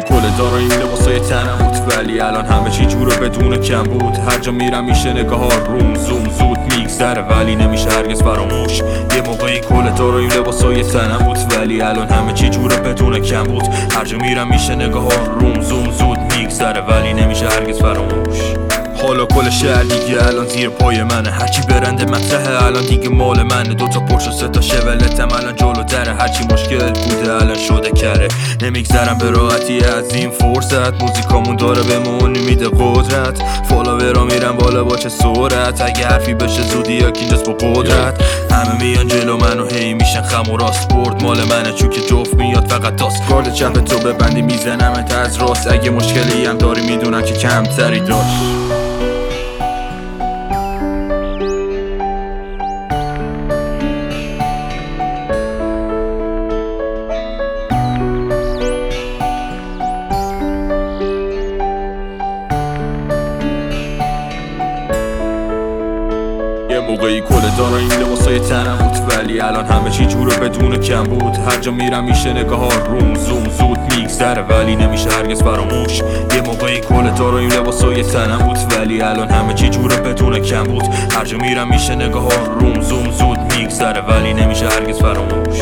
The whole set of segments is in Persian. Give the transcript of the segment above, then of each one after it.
کل دارای این لباسای تنم بود، ولی الان همه چی جوره بدون کم بود. هر جا میرم میشه نگاه ها روم زوم زود میگذره، ولی نمیشه هرگز فراموش. یه موقعی کل دارای این لباسای تنم بود، ولی الان همه چی جوره بدون کم بود. هر جا میرم میشه نگاه ها روم زوم زود میگذره، ولی نمیشه هرگز فراموش. حالا کل شهر دیگه الان زیر پای منه، هرچی برنده مطرحه الان دیگه مال منه. 2 تا پرش و 3 تا شولتم الان جلو دره، هرچی مشکل بوده الان شده کره. نمیگذرم به راحتی از این فرصت، موزیکامون داره بهمون میده قدرت. فالوورا میرن بالا با چه سرعت، اگه حرفی بشه زودی یا اینجاست با قدرت. همه میان جلو منو هی میشن خم و راست، برد مال منه چون که جفت میاد فقط تاست. گارد چپ تو ببندی میزنمت از راست، اگه مشکلی هم داری میدونم که کمتری داشت. یه موقعی کل دارای این لباسای تنم بود، ولی الان همه چی جوره بدون کم بود. هر جا میرم میشه نگاه ها روم زوم زود میگذره، ولی نمیشه هرگز فراموش. یه موقعی کل دارای این لباسای تنم بود، ولی الان همه چی جوره بدون کم بود. هر جا میرم میشه نگاه ها روم زوم زود میگذره، ولی نمیشه هرگز فراموش.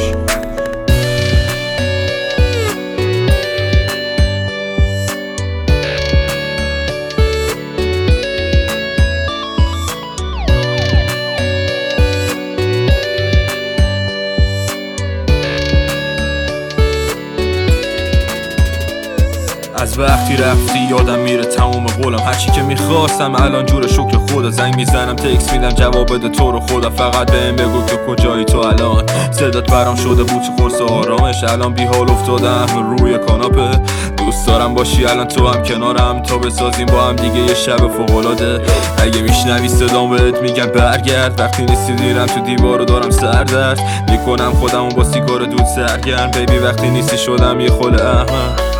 از وقتی رفتی یادم میره تموم قولم، هرچی که میخواستم الان جور شکر خدا. زنگ میزنم تکس میدم جواب بده تو رو خدا، فقط بهم بگو تو کجایی تو الان. صدات برام شده بود تو قرص آرامش، الان بی حال افتادم روی کاناپه. دوست دارم باشی الان تو هم کنارم، تا بسازیم با هم دیگه یه شب فوق‌العاده. اگه میشنوی صدام بهت میگم برگرد، وقتی نیستی دیرم تو دیوارو دارم سردرد میکنم خودمو با سیگار دود سرگرم. بیبی وقتی نیستی شدم یه خل احمق.